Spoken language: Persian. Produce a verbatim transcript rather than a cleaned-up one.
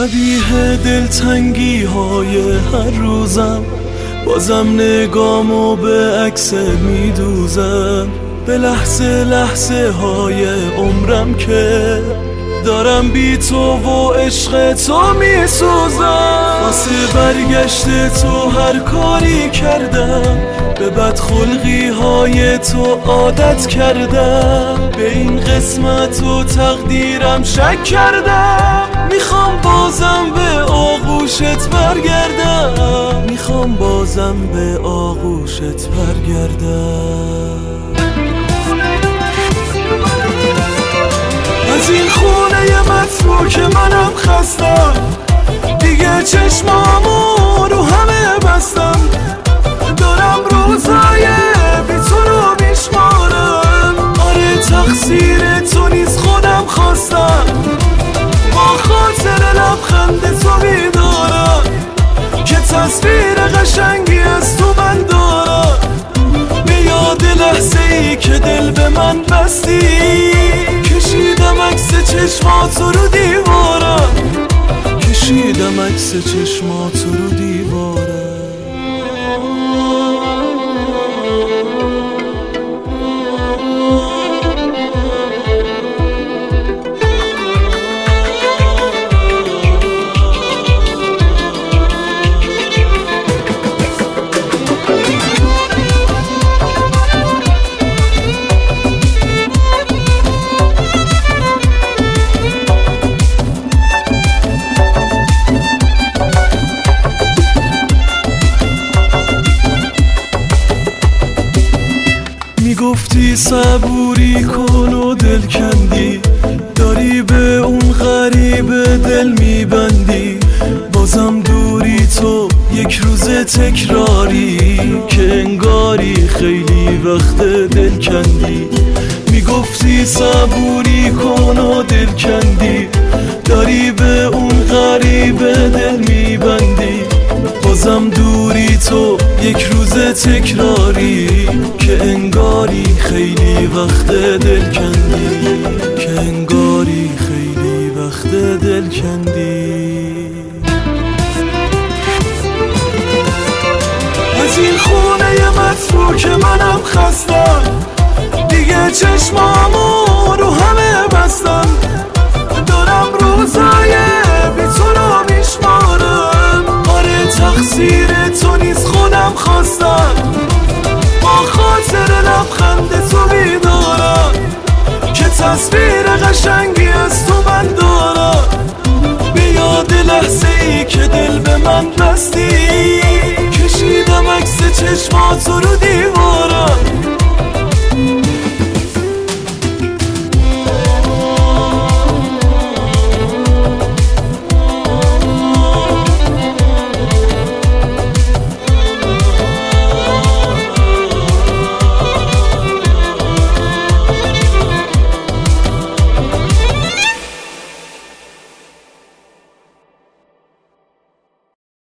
شبیه دلتنگی های هر روزم، بازم نگامو به عکس میدوزم. به لحظه لحظه های عمرم که دارم بی تو و عشق تو میسوزم. واسه برگشت تو هر کاری کردم، به بدخلقی های تو عادت کردم. به این قسمت و تقدیرم شک کردم. میخوام بازم به آغوشت برگردم، میخوام بازم به آغوشت برگردم. از این خونه متروک منم خستم، دیگه چشمامو رو همه بستم. دارم روزای بی تو رو میشمارم. آره تقصیر تو نیست، خودم خواستم. با خاطر لبخند تو بیدارم که تصویر قشنگی از تو من دارم. به یاد لحظه ای که دل به من بستی، کشیدم عکس چشماتو رو دیوارم، کشیدم عکس چشماتو رو دیوارم. میگفتی صبوری کن و دل کندی، داری به اون غریب دل میبندی. بازم دوری تو یک روز تکراری، که انگاری خیلی وقت دل کندی. میگفتی صبوری کن و دل کندی، داری به اون غریب دل میبندی. بازم دوری تو یک روز تکراری، که انگاری خیلی وقت دل کندی، که انگاری خیلی وقت دل کندی. از این خونه متروک منم خستم، دیگه چشمامو رو همه بستم. دارم روزای بی تو رو میشمارم. آره تقصیر تو نیست، خودم خواستم. با خاطر لبخند تو بیدارم که تصویر قشنگی از تو من دارم. به یاد لحظه ای که دل به من بستی، کشیدم عکس چشماتو رو دیوارم،